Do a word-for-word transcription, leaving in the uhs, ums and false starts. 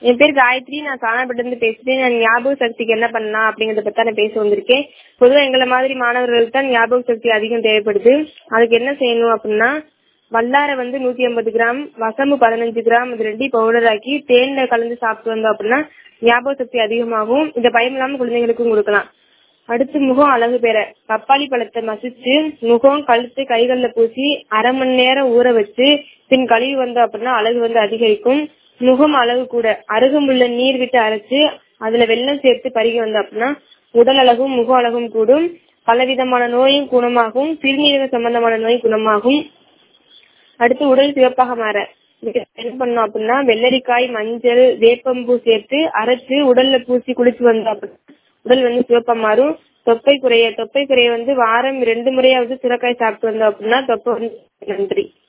என் பேர் காயத்ரி. நான் காணாப்பட்டு இருந்து பேசுறேன். நான் ஞாபக சக்திக்கு என்ன பண்ணலாம் அப்படிங்கறத பத்தி நான் பேச வந்திருக்கேன். பொதுவா எங்களை மாதிரி மாணவர்களுக்கு தான் ஞாபக சக்தி அதிகம் தேவைப்படுது. அதுக்கு என்ன செய்யணும் அப்படின்னா, வல்லாரை வந்து நூத்தி ஐம்பது கிராம், வசம்பு பதினஞ்சு கிராம், இது ரெண்டையும் பவுடர் ஆக்கி தேன்ல கலந்து சாப்பிட்டு வந்தோம் அப்படின்னா ஞாபக சக்தி அதிகமாகும். இந்த பயம் இல்லாம குழந்தைங்களுக்கும் கொடுக்கலாம். அடுத்து முகம் அழகு பெற பப்பாளி பழத்தை மசிச்சு முகம், கழுத்து, கைகள்ல பூசி அரை மணி நேரம் ஊற வச்சு பின் கழுவி வந்தோம் அப்படின்னா அழகு வந்து அதிகரிக்கும். முகம் அழகு கூட அருகம்புல்ல நீர் விட்டு அரைச்சு அதுல வெல்லம் சேர்த்து பருகி வந்தோம் அப்படின்னா உடல் அழகும் முக அழகும் கூடும். பலவிதமான நோயும் குணமாகும். சிறுநீரக சம்பந்தமான நோய் குணமாகும். அடுத்து உடல் சிவப்பாக மாற என்ன பண்ணோம் அப்படின்னா, வெள்ளரிக்காய், மஞ்சள், வேப்பம்பூ சேர்த்து அரைச்சு உடல்ல பூசி குளிச்சு வந்தோம் அப்படின்னா உடல் வந்து சிவப்பா மாறும். தொப்பை குறைய தொப்பை குறைய வந்து வாரம் ரெண்டு முறையாவது சுரக்காய் சாப்பிட்டு வந்தோம் அப்படின்னா தொப்பை வந்து. நன்றி.